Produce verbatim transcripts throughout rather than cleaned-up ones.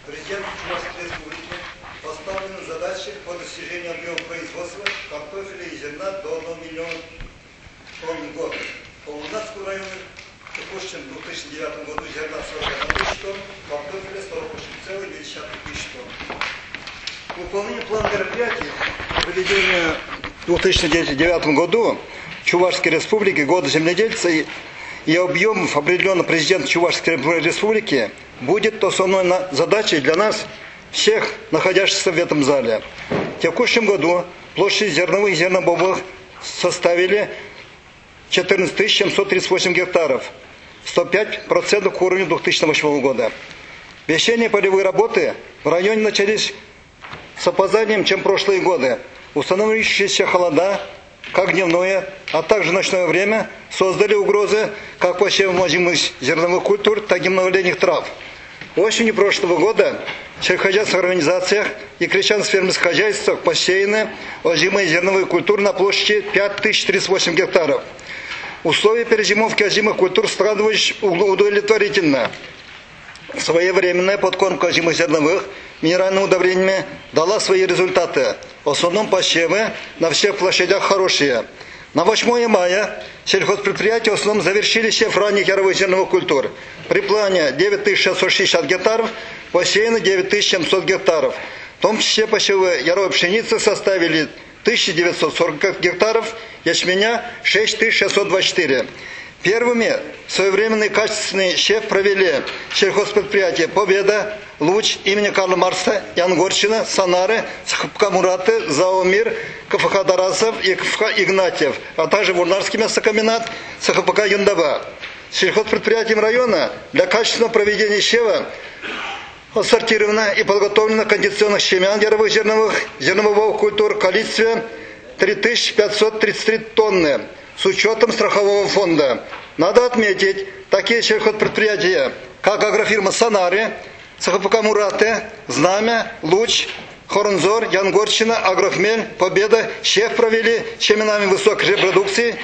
Президенту Чувашской Республики поставлены задачи по достижению объема производства картофеля и зерна до одного миллиона тонн в год. По Улнацкому району в текущем две тысячи девятом году зерна сорок одна тысяча тонн, картофеля сорок восемь целых две десятых тысяч тонн. Выполнение плана мероприятий проведения в две тысячи девятом году Чувашской Республики года земледельца и, и объемов, определенных президентом Чувашской Республики, будет основной задачей для нас, всех находящихся в этом зале. В текущем году площадь зерновых и зернобобовых составили четырнадцать тысяч семьсот тридцать восемь гектаров, сто пять процентов к уровню две тысячи восьмого года. Весенние полевые работы в районе начались с опозданием, чем прошлые годы. Установившиеся холода, как дневное, а также ночное время, создали угрозы как посевам озимых зерновых культур, так и многолетних трав. Осенью прошлого года в сельскохозяйственных организациях и крестьянских фермерских хозяйствах посеяны озимые зерновые культуры на площади пять тысяч тридцать восемь гектаров. Условия перезимовки озимых культур складывались удовлетворительно. Своевременная подкормка озимых зерновых минеральными удобрениями дала свои результаты. В основном посевы на всех площадях хорошие. На восьмое мая сельхозпредприятия в основном завершили сев ранних яровых зерновых культур. При плане девять тысяч шестьсот шестьдесят гектаров, посеяно девять тысяч семьсот гектаров. В том числе посевы яровой пшеницы составили тысяча девятьсот сорок гектаров, ячменя шесть тысяч шестьсот двадцать четыре. Первыми своевременный качественный сев провели сельхозпредприятия «Победа», «Луч» имени Карла Маркса, Янгорщина, Санары, ЦХПК «Мураты», ЗАО «Мир», КФХ «Тарасов» и КФХ «Игнатьев», а также Бурнарский мясокомбинат, ЦХПК «Юндава». Сельхозпредприятиям района для качественного проведения сева отсортировано и подготовлено кондиционных семян яровых зерновых, зерновых культур в количестве три тысячи пятьсот тридцать три тонны. С учетом страхового фонда. Надо отметить, такие сельхозпредприятия, как агрофирма «Санари», ЦХПК «Мураты», «Знамя», «Луч», «Хоронзор», «Янгорщина», «Агрохмель», «Победа» сев провели семенами высокой репродукции.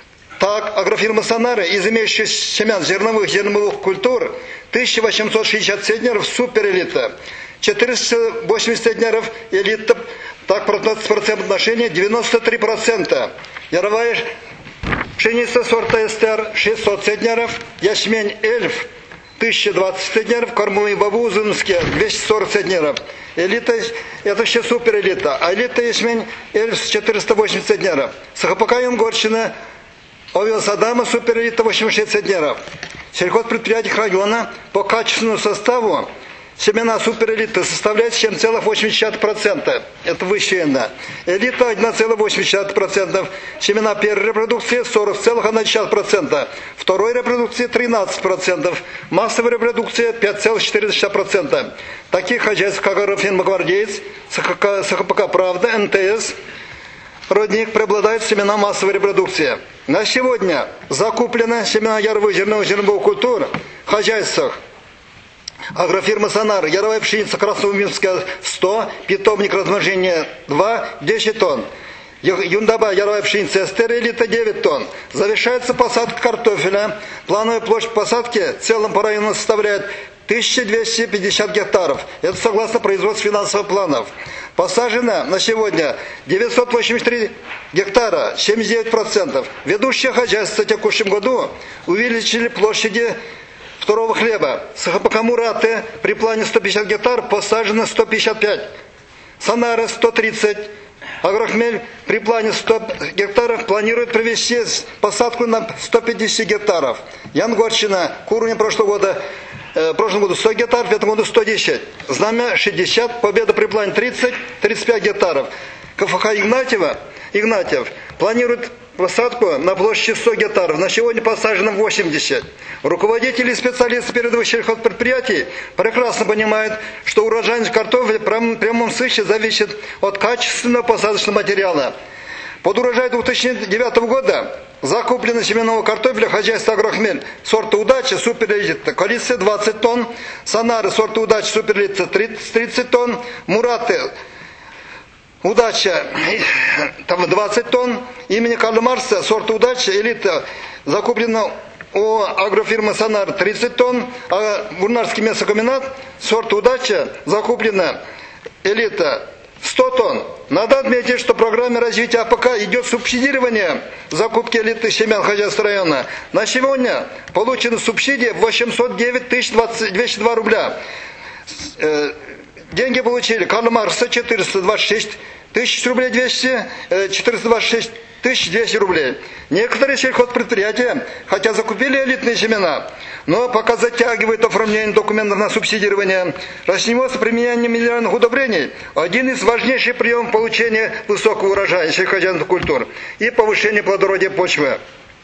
Так, агрофирма «Санари» из имеющихся семян зерновых зерновых культур тысяча восемьсот шестьдесят центнеров суперэлита, четыреста восемьдесят центнеров элита, так процентное отношение девяносто три процента. Яровая пшеница сорта СТР шестьсот центнеров, ячмень Эльф тысяча двадцать центнеров, кормовые бобы узынские двести сорок центнеров. Элита, это еще суперэлита, а элита ячмень Эльф четыреста восемьдесят центнеров. СХПК Янгорщина, Овиосадама суперэлита восемьдесят шесть центнеров. Сельхозпредприятий района по качественному составу семена суперэлиты составляют семь целых восемьдесят десятых процента. Это высшая элита. Элита один целых восемьдесят десятых процента. Семена первой репродукции сорок целых одна десятая процента. Второй репродукции тринадцать процентов. Массовой репродукции пять целых четыре десятых процента. Таких хозяйств, как агрофирма «Гвардеец», СХПК «Правда», эн тэ эс, «Родник» преобладают семена массовой репродукции. На сегодня закуплены семена яровых зерновых зерновых культур в хозяйствах агрофирма «Санар», яровая пшеница красноуминская сто, питомник размножения два, десять тонн. Юндаба, яровая пшеница СТР элита девять тонн. Завершается посадка картофеля. Плановая площадь посадки в целом по району составляет тысяча двести пятьдесят гектаров. Это согласно производству финансовых планов. Посажено на сегодня девятьсот восемьдесят три гектара, семьдесят девять процентов. Ведущие хозяйства в текущем году увеличили площади второго хлеба. СХПК «Мураты» при плане сто пятьдесят гектаров посажено сто пятьдесят пять. Санары сто тридцать. Агрохмель при плане сто гектаров планирует провести посадку на сто пятьдесят гектаров. Янгорщина к уровню прошлого года, э, в прошлом году сто гектаров, в этом году сто десять. Знамя шестьдесят, Победа при плане тридцать, тридцать пять гектаров. КФХ Игнатьева, Игнатьев планирует посадку на площади сто гектаров. На сегодня посажено восемьдесят. Руководители и специалисты передовых сельхозпредприятий прекрасно понимают, что урожайность картофеля в прямом смысле зависит от качественного посадочного материала. Под урожай две тысячи девятого года закуплено семенного картофеля хозяйства «Агрохмель» сорта «Удача» суперэлита, количество двадцать тонн, «Санары» сорта «Удача» суперэлита тридцать тонн, «Мураты» «Удача» двадцать тонн, имени Карла Маркса сорта «Удача» элита закуплено у агрофирмы «Сонар» тридцать тонн, а Бурнарский мясокомбинат сорт «Удача» закуплено «Элита» сто тонн. Надо отметить, что в программе развития АПК идет субсидирование закупки элитных семян хозяйства района. На сегодня получена субсидия восемьсот девять тысяч двести два рубля. Деньги получили Карл Маркса четыреста двадцать шесть тысяч рублей двести, четыреста двадцать шесть тысяч двести рублей. Некоторые сельхозпредприятия, хотя закупили элитные семена, но пока затягивают оформление документов на субсидирование. Растениеводство с применением минеральных удобрений – один из важнейших приемов получения высокого урожая сельскохозяйственных культур и повышения плодородия почвы.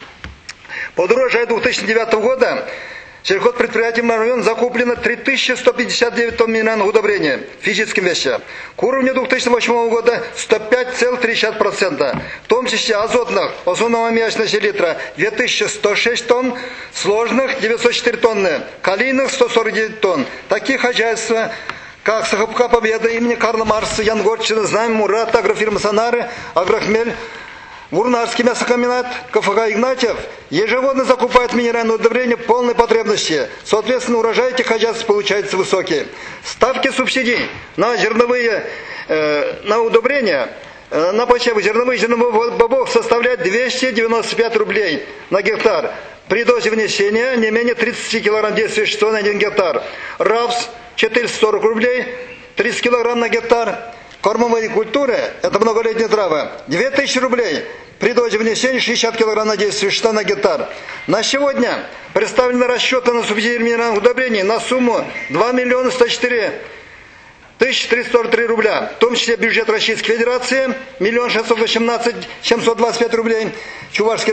Под урожай две тысячи девятого года сельхозпредприятием района закуплено три тысячи сто пятьдесят девять тонн минеральных удобрений физическим вещам. К уровню две тысячи восьмого года сто пять целых три десятых процента, в том числе азотных, основного аммиачной селитры две тысячи сто шесть тонн, сложных девятьсот четыре тонны, калийных сто сорок девять тонн. Такие хозяйства, как СХПК «Победа» имени Карла Маркса, Янгорчина, Знамя, Мурат, агрофирма «Сонары», Агрохмель, Бурнарский мясокомбинат, КФК «Игнатьев» ежегодно закупает минеральные удобрения полной потребности. Соответственно, урожай этих хозяйств получается высокий. Ставки субсидий на зерновые, э, на удобрения, э, на посевы зерновых зерновых бобов составляют двести девяносто пять рублей на гектар. При дозе внесения не менее тридцать килограмм действующего вещества на один гектар. Рапс четыреста сорок рублей, тридцать килограмм на гектар. Кормовые культуры, это многолетние травы, две тысячи рублей. При дозе внесения шестьдесят килограмм на действующего вещества на гектар. На сегодня представлены расчеты на субсидирование минеральных удобрений на сумму два миллиона сто четыре тысячи триста сорок три рубля. В том числе бюджет Российской Федерации миллион шестьсот восемнадцать тысяч семьсот двадцать пять рублей. Чувашский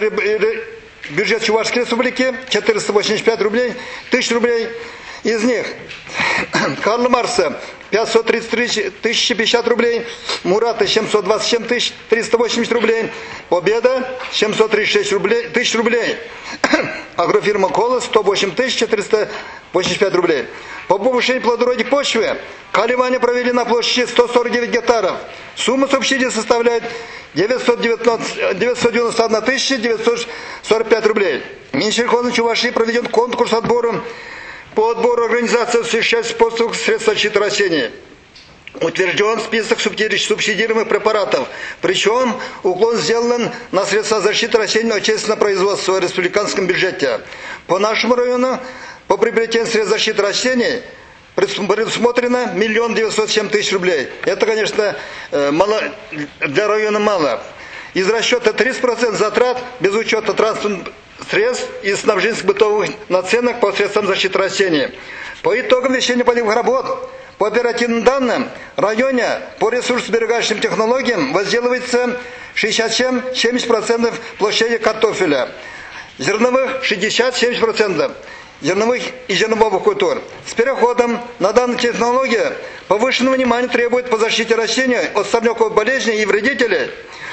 бюджет Чувашской Республики четыреста восемьдесят пять рублей, тысяч рублей. Из них Карла Маркса пятьсот тридцать три тысячи пятьдесят рублей, Мурата семьсот двадцать семь тысяч триста восемьдесят рублей, Победа семьсот тридцать шесть рублей, тысяч рублей, агрофирма «Колос» сто восемь тысяч четыреста восемьдесят пять рублей. По повышению плодородия почвы каливания провели на площади сто сорок девять гектаров. Сумма субсидий составляет девятьсот девяносто одна тысяча девятьсот сорок пять рублей. Минсельхозом Чувашии проведен конкурс отбора по отбору организации осуществляет способ средств защиты растений. Утвержден список субсидируемых препаратов. Причем уклон сделан на средства защиты растений отечественного производства в республиканском бюджете. По нашему району по приобретению средств защиты растений предусмотрено миллион девятьсот семь тысяч рублей. Это, конечно, мало, для района мало. Из расчета тридцать процентов затрат без учета транспортных средств и снабжения бытовых наценок по средствам защиты растений. По итогам весенне-полевых работ по оперативным данным в районе по ресурсосберегающим технологиям возделывается шестьдесят семь — семьдесят процентов площади картофеля, зерновых шестьдесят — семьдесят процентов, зерновых и зернобобовых культур. С переходом на данную технологию повышенного внимания требует по защите растений от сорняковой болезни и вредителей.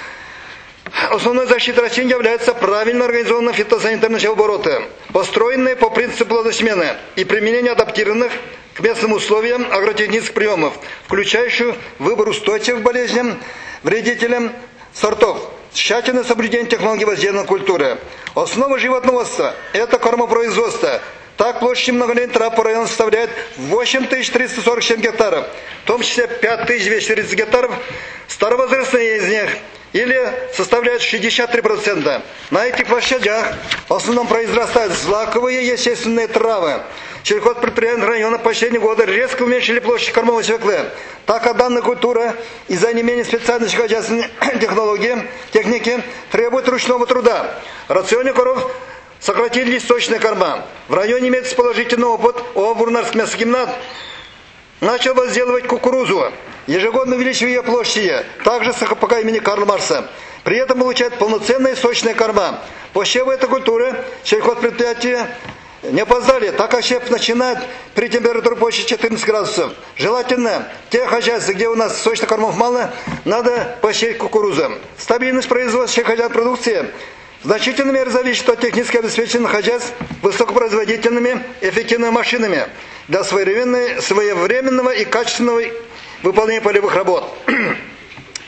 Основной защитой растений является правильно организованные фитосанитарные обороты, построенные по принципу плодосмены и применение адаптированных к местным условиям агротехнических приемов, включающих выбор устойчивых к болезням, вредителям сортов, тщательное соблюдение технологий возделанной культуры. Основа животноводства – это кормопроизводство. Так, площадь многолетних трав по району составляет восемь тысяч триста сорок семь гектаров, в том числе пять тысяч двести тридцать гектаров, старовозрастные из них, или составляют шестьдесят три процента. На этих площадях в основном произрастают злаковые естественные травы. Сельхозпредприятия района в последние годы резко уменьшили площадь кормовой свеклы. Так как данная культура из-за не менее специальной сельскохозяйственной технологии, техники требует ручного труда. В рационе коров сократили сточные корма. В районе имеется положительный опыт. О, Бурнарский мясокомбинат начал возделывать кукурузу, ежегодно увеличивая ее площади, также СХПК имени Карла Маркса. При этом получает полноценные сочные корма. Посевы этой культуры сельхозпредприятия не опоздали, так как посев начинает при температуре почвы четырнадцать градусов. Желательно те хозяйства, где у нас сочных кормов мало, надо посеять кукурузу. Стабильность производства сельскохозяйственной продукции в значительной мере зависит от технически обеспеченных хозяйств высокопроизводительными эффективными машинами для своевременного и качественного выполнения полевых работ.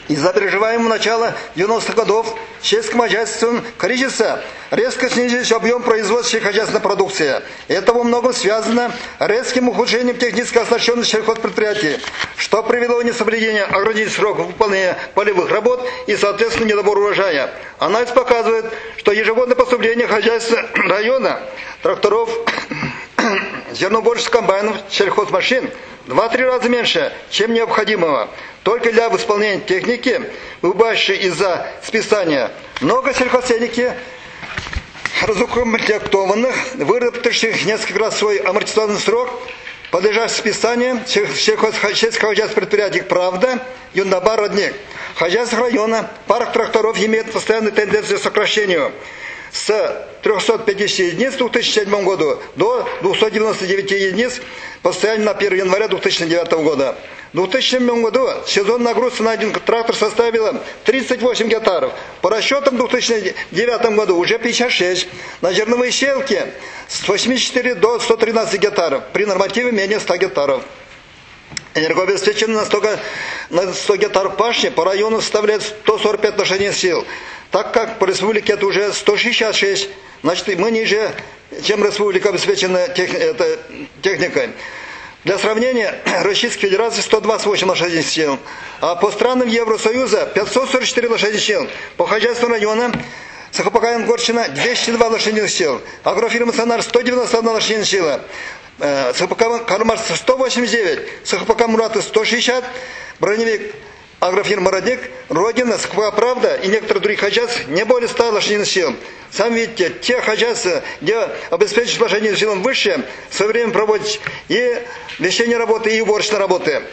Из-за переживаемого начала девяностых годов сельским хозяйством кризиса резко снизились объем производства сельскохозяйственной продукции. Это во многом связано с резким ухудшением технической оснащенности сельхозпредприятий, что привело к несоблюдению ограниченных сроков выполнения полевых работ и, соответственно, недобор урожая. Анализ показывает, что ежегодное поступление хозяйства района тракторов, зерноуборочных комбайнов, сельхозмашин в два-три раза меньше, чем необходимого. Только для восполнения техники, выбывающей из-за списания, много сельхозтехники, разукомплектованных, выработавших несколько раз свой амортизационный срок, подлежащих списанию сельскохозяйственных предприятий «Правда», «Юндабар», «Родник». В хозяйствах района парк тракторов имеет постоянную тенденцию к сокращению с трёхсот пятидесяти единиц в две тысячи седьмом году до двухсот девяноста девяти единиц постоянно на первое января две тысячи девятого года. В две тысячи седьмом году сезон нагрузки на один трактор составила тридцать восемь гектаров. По расчетам в две тысячи девятом году уже пятьдесят шесть. На зерновые щелки с восьмидесяти четырёх до ста тринадцати гектаров. При нормативе менее ста гектаров. Энергообеспечение на сто гектаров пашни по району составляет сто сорок пять лошадиных сил. Так как по республике это уже сто шестьдесят шесть, значит мы ниже, чем республика обеспечена техникой. Для сравнения, Российской Федерации сто двадцать восемь лошадиных сил, а по странам Евросоюза пятьсот сорок четыре лошадиных сил. По хозяйству района Сахапака-Горчина двести два лошадиных сил, агрофирма «Сонар» сто девяносто одна лошадиная сила, Сахапака-Кармарс сто восемьдесят девять, Сахапака-Мураты сто шестьдесят, броневик агрофирма «Родник», Родина, Сахапака-Правда и некоторые другие хозяйства не более ста лошадиных сил. Сами видите, те хозяйства, где обеспечить лошадиным силам выше, в свое время проводить и весенние работы, и уборочные работы.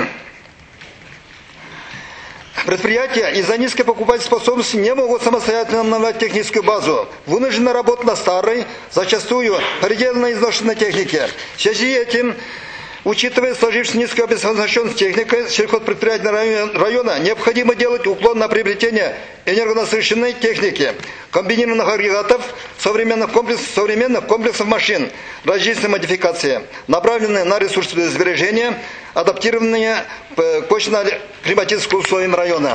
Предприятия из-за низкой покупательной способности не могут самостоятельно обновлять техническую базу. Вынуждены работать на старой, зачастую предельно изношенной технике. В связи с этим, учитывая сложившуюся низкую оснащенность техникой сельхозпредприятий района, необходимо делать уклон на приобретение энергонасыщенной техники, комбинированных агрегатов, современных комплексов, современных комплексов машин, различные модификации, направленные на ресурсосбережение, адаптированные к почвенно-климатическим условиям района.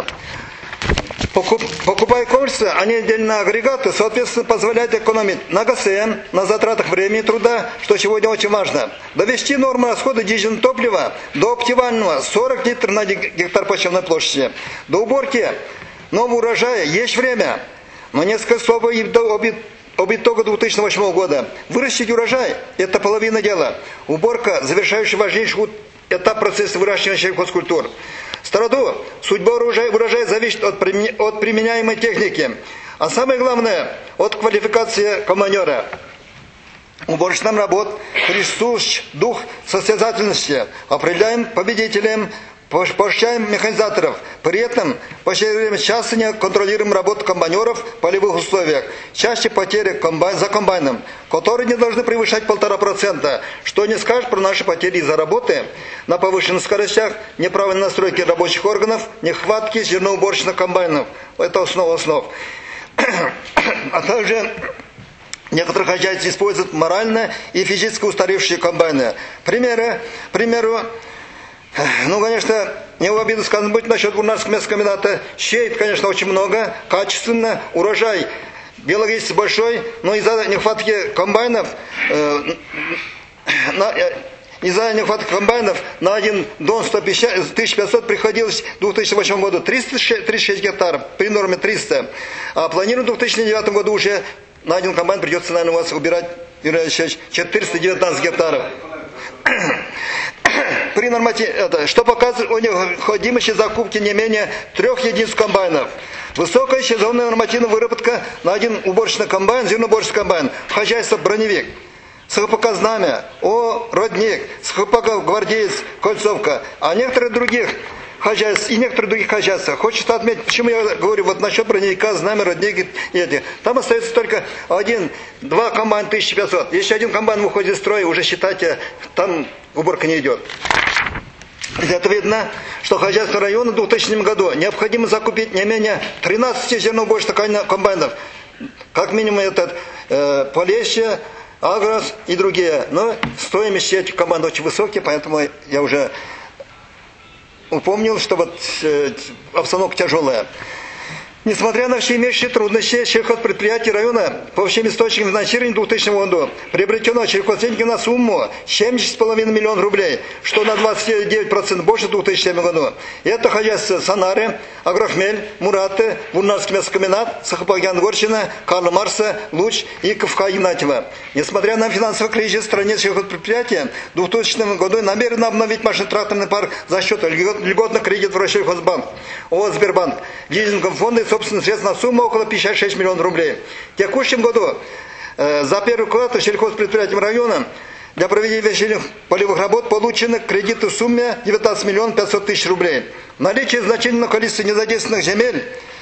Покупая комплексы, а не отдельные агрегаты, соответственно, позволяют экономить на ГСМ, на затратах времени и труда, что сегодня очень важно. Довести норму расхода дизельного топлива до оптимального сорок литров на гектар почвенной площади. До уборки нового урожая есть время, но несколько слов об итоге две тысячи восьмого года. Вырастить урожай – это половина дела. Уборка – завершающий важнейший этап процесса выращивания сельхозкультур. В страду судьба урожая, урожая зависит от, от применяемой техники, а самое главное – от квалификации комбайнера. Уборочным работ присущ дух состязательности. Определяем победителем, поощряем механизаторов. При этом в последнее время часто не контролируем работу комбайнеров в полевых условиях. Чаще потери комбайн, за комбайном, которые не должны превышать полтора процента. Что не скажешь про наши потери из-за работы на повышенных скоростях, неправильной настройки рабочих органов, нехватки зерноуборочных комбайнов. Это основа основ. А также некоторые хозяйства используют морально и физически устаревшие комбайны. Примеры, к примеру, ну, конечно, не в обиду сказано быть насчет Бурнарского мясокомбината. Сеет, конечно, очень много, качественно, урожай биологически большой, но из-за нехватки комбайнов, э, на, э, из-за нехватки комбайнов на один дон сто пятьдесят, тысяча пятьсот приходилось в две тысячи восьмом году триста тридцать шесть гектаров, при норме триста. А планируем в две тысячи девятом году уже на один комбайн придется, наверное, у вас убирать четыреста девятнадцать гектаров. При нормативе, это, что показывает о необходимости закупки не менее трех единиц комбайнов. Высокая сезонная нормативная выработка на один уборочный комбайн, зерноуборочный комбайн, хозяйство «Броневик», Сахапака «Знамя», О, «Родник», Сахапака «Гвардеец», «Кольцовка», а некоторые других хозяйств и некоторых других хозяйств. Хочется отметить, почему я говорю вот насчет «Броневика», «Знамя», «Родник» и эти. Там остается только один, два комбайна тысяча пятьсот. Если один комбайн выходит из строя, уже считайте, там уборка не идет. Из этого видно, что хозяйство района в двухтысячном году необходимо закупить не менее тринадцати зерноуборочных комбайнов. Как минимум этот э, Полесье, Агрос и другие. Но стоимость этих комбайнов очень высокие, поэтому я уже упомнил, что вот э, обстановка тяжелая. Несмотря на все имеющие трудности, сельхозпредприятия района по всем источникам финансирования в двухтысячном году приобретено сельхозтехники на сумму семьдесят с половиной миллионов рублей, что на двадцать девять процентов больше в двухтысячном году. Это хозяйства Санары, Агрохмель, Мураты, Вурнарский мясокомбинат, Сахапагян Горчина, Карла Марса, Луч и КФК Игнатьева. Несмотря на финансовый кризис в стране, сельхозпредприятия в двухтысячном году намерены обновить машино-тракторный парк за счет льготных кредитов в Россельхозбанк, ООО «Сбербанк», лизинговом фонде и собственных средств на сумму около пятьдесят шесть миллионов рублей. В текущем году э, за первый квартал сельхозпредприятием района для проведения весенних полевых работ получены кредиты в сумме девятнадцать миллионов пятьсот тысяч рублей. Наличие значительного количества незадействованных земель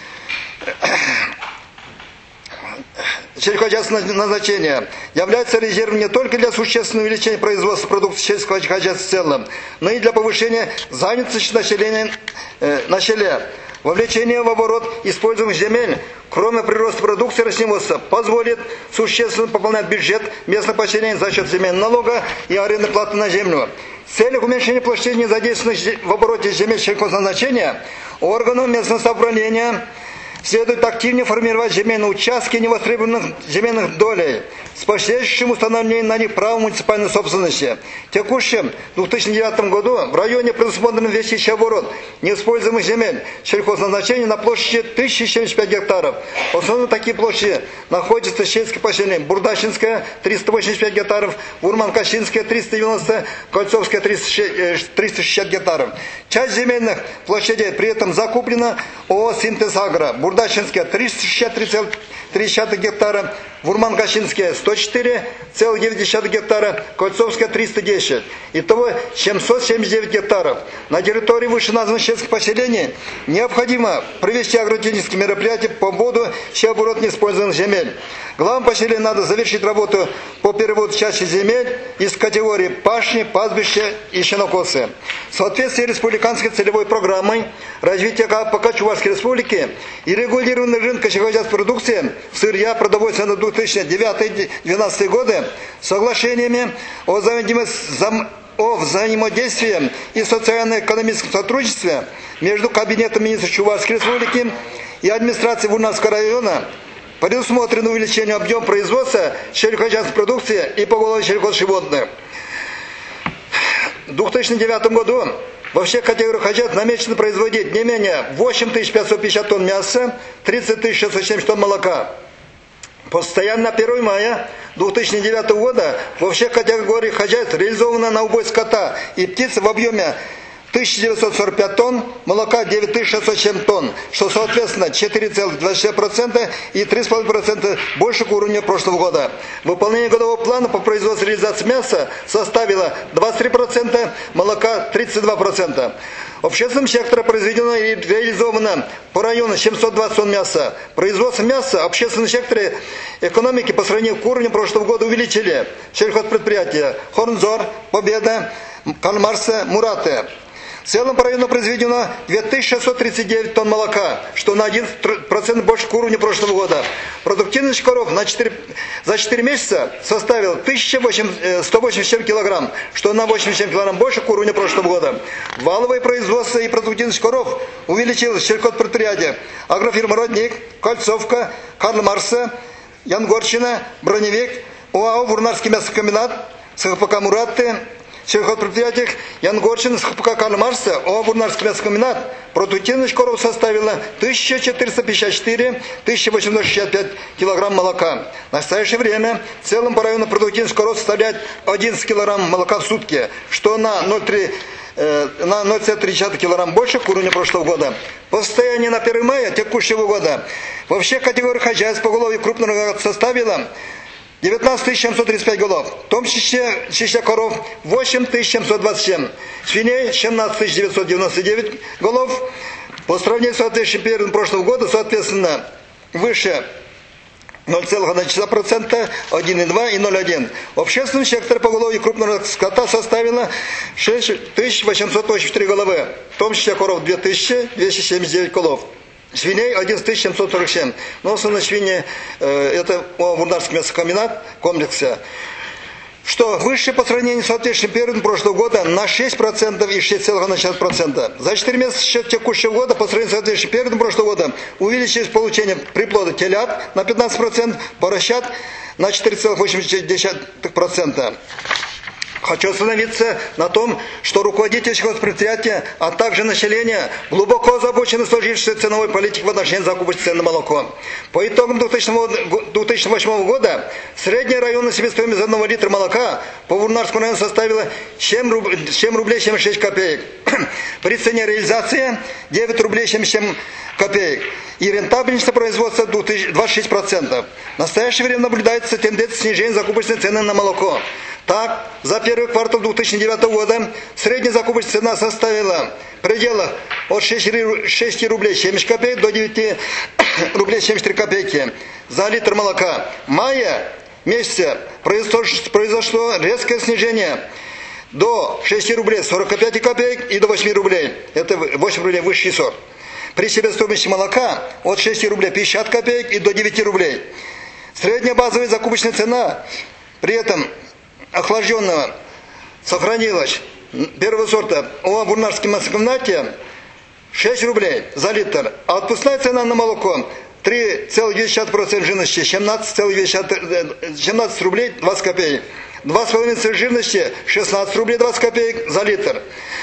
сельскохозяйственного назначения является резервом не только для существенного увеличения производства продуктов сельского хозяйства в целом, но и для повышения занятости населения э, на селе. Вовлечение в оборот используемых земель, кроме прироста продукции растениеводства, позволит существенно пополнять бюджет местных поселений за счет земельного налога и арендной платы на землю. В целях уменьшения площади, задействованных в обороте земель сельхозназначения, органам местного самоуправления следует активнее формировать земельные участки невостребованных земельных долей с последующим установлением на них права муниципальной собственности. В текущем две тысячи девятом году в районе предусмотрен весь оборот неиспользуемых земель сельхозназначения на площади тысяча семьдесят пять гектаров. В основном такие площади находятся сельские поселения: Бурдачинская триста восемьдесят пять гектаров, Урман-Кащинская триста девяносто, Кольцовская триста шестьдесят гектаров. Часть земельных площадей при этом закуплена ООО «Синтез Агро». Бурдачинская триста шестьдесят три целых три десятых гектара, Вурман-Кащинская сто четыре целых девять десятых гектара, Кольцовская триста десять. Итого семьсот семьдесят девять гектаров. На территории вышеназванных сельских поселений необходимо провести агротехнические мероприятия по вводу оборот неиспользованных земель. Главам поселения надо завершить работу по переводу части земель из категории пашни, пастбища и сенокосы. В соответствии с республиканской целевой программой развития КПК Чувашской Республики и регулированный рынок сельскохозяйственной продукции, сырья, продовольствия на две тысячи девятый — две тысячи двенадцатый годы соглашениями о взаимодействии о взаимодействии и социально-экономическом сотрудничестве между Кабинетом министров Чувашской Республики и администрацией Вурнарского района предусмотрено увеличение объема производства сельскохозяйственной продукции и поголовья сельхозживотных. В две тысячи девятом году во всех категориях хозяйств намечено производить не менее восемь тысяч пятьсот пятьдесят тонн мяса, тридцать тысяч шестьсот семьдесят тонн молока. Постоянно на первое мая две тысячи девятого года во всех категориях хозяйств реализовано на убой скота и птицы в объеме тысяча девятьсот сорок пять тонн, молока девять тысяч шестьсот семь тонн, что соответственно четыре целых двадцать шесть сотых процента и три целых пять десятых процента больше к уровню прошлого года. Выполнение годового плана по производству и реализации мяса составило двадцать три процента, молока тридцать два процента. В общественном секторе произведено и реализовано по району семьсот двадцать тонн мяса. Производство мяса в общественном секторе экономики по сравнению к уровню прошлого года увеличили сельхозпредприятия Хорнзор, Победа, Кальмарса, Мураты. В целом по району произведено две тысячи шестьсот тридцать девять тонн молока, что на один процент больше к уровню прошлого года. Продуктивность коров на четыре, за четыре месяца составила тысяча сто восемьдесят семь килограмм, что на восемьдесят семь килограмм больше к уровню прошлого года. Валовое производство и продуктивность коров увеличилось в сельхозпредприятиях Агрофирма «Родник», Кольцовка, Карл Марса, Янгорчина, Броневик, ОАО «Вурнарский мясокомбинат», СХПК «Мураты», в сельхозпредприятиях Янгорчин, СХПК Карл Марса, ОАО «Вурнарский мясокомбинат» продуктивность коров составила тысяча четыреста пятьдесят четыре — тысяча восемьсот шестьдесят пять килограмм молока. В настоящее время в целом по району продуктивность коров составляет одиннадцать килограмм молока в сутки, что на ноль целых три десятых килограмм больше к уровню прошлого года. По состоянию на первое мая текущего года во всех категориях хозяйств поголовья крупного составило девятнадцать тысяч семьсот тридцать пять голов, в том числе, числе коров восемь тысяч семьсот двадцать семь, свиней семнадцать тысяч девятьсот девяносто девять голов. По сравнению с соответствующим периодом прошлого года, соответственно, выше ноль целых одна десятая процента, один целых два процента и ноль целых один процента. В общественном секторе поголовья крупного скота составило шесть тысяч восемьсот восемьдесят три головы, в том числе коров две тысячи двести семьдесят девять голов. Свиней одиннадцать тысяч семьсот сорок семь. Но основные свиньи, э, это Вурнарский мясокомбинат комплекса. что выше по сравнению с соответствующим периодом прошлого года на шесть процентов и шесть целых одна десятая процента. За четыре месяца текущего года по сравнению с соответствующим периодом прошлого года увеличилось получение приплода телят на пятнадцать процентов, поросят на четыре целых восемь десятых процента. Хочу остановиться на том, что руководители сельхозпредприятия, а также население глубоко озабочены сложившейся ценовой политикой в отношении закупочных цен на молоко. По итогам две тысячи восьмого года средняя районная себестоимость одного литра молока по Бурнарскому району составила семь рублей семьдесят шесть копеек. При цене реализации девять рублей семьдесят семь копеек. И рентабельность производства двадцать шесть процентов. В настоящее время наблюдается тенденция снижения закупочной цены на молоко. Так, за первый квартал две тысячи девятого года средняя закупочная цена составила в пределах от шести рублей семьдесят копеек до девяти рублей семьдесят три копейки за литр молока. В мае месяце произошло, произошло резкое снижение до шести рублей сорок пять копеек и до восьми рублей. Это восемь рублей высший сорт. При себестоимости молока от шести рублей пятьдесят копеек и до девяти рублей. Средняя базовая закупочная цена при этом охлажденного сохранилась первого сорта у Бурнарском массокомбинате шесть рублей за литр, а отпускная цена на молоко три целых две десятых процента жирности семнадцать рублей двадцать копеек, два с половиной процента жирности шестнадцать рублей двадцать копеек за литр.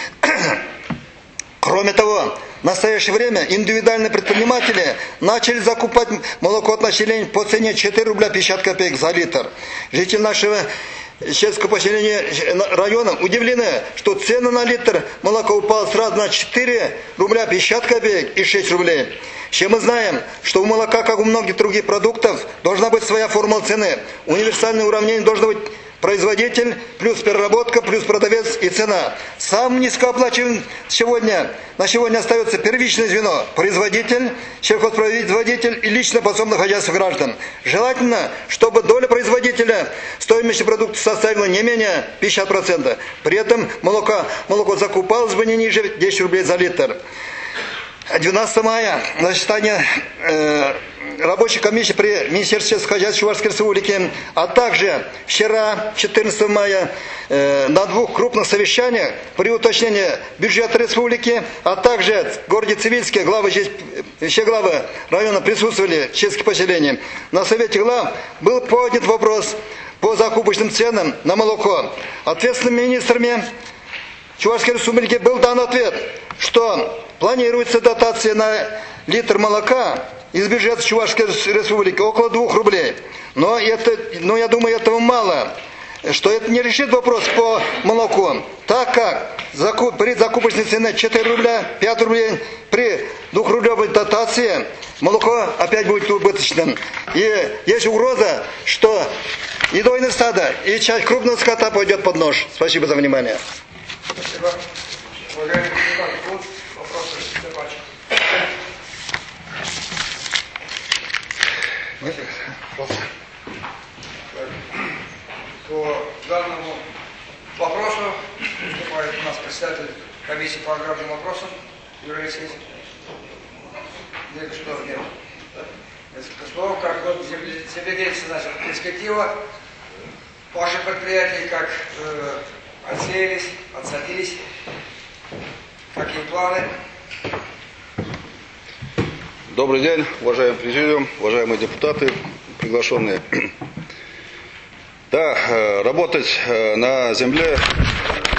Кроме того, в настоящее время индивидуальные предприниматели начали закупать молоко от населения по цене четыре рубля пятьдесят копеек за литр. Жители нашего сельского поселения района удивлены, что цена на литр молока упала сразу на четыре рубля пятьдесят копеек и шесть рублей. Все мы знаем, что у молока, как у многих других продуктов, должна быть своя формула цены. Универсальное уравнение должно быть производитель, плюс переработка, плюс продавец и цена. Самым низкооплачиваемым сегодня, на сегодня остается первичное звено. Производитель, сельхозпроизводитель и лично подсобное хозяйство граждан. Желательно, чтобы доля производителя стоимости продукта составила не менее пятьдесят процентов. При этом молоко, молоко закупалось бы не ниже десяти рублей за литр. двенадцатого мая на заседании э, рабочей комиссии при Министерстве сельского хозяйства Чувашской Республики, а также вчера, четырнадцатого мая, э, на двух крупных совещаниях при уточнении бюджета республики, а также в городе Цивильске, главы, все главы района присутствовали, чешские поселения. На совете глав был поднят вопрос по закупочным ценам на молоко. Ответственными министрами Чувашской Республики был дан ответ, что планируется дотация на литр молока из бюджета Чувашской Республики около двух рублей. Но, это, но я думаю, этого мало, что это не решит вопрос по молоку, так как закуп, при закупочной цене четыре рубля, пять рублей, при двухрублевой дотации молоко опять будет убыточным. И есть угроза, что и дойное стадо, и часть крупного скота пойдет под нож. Спасибо за внимание. Спасибо. Уважаемый депутат, будут вопросы к дебату? По данному вопросу выступает у нас председатель комиссии по аграрным вопросам Юрий Алексеевич. Нет, что нет. Несколько слов, как вот земледельцы, значит, перспектива ваших предприятий, как э, отсеялись, отсадились, какие планы? Добрый день, уважаемый президиум, уважаемые депутаты, приглашенные. Да, работать на земле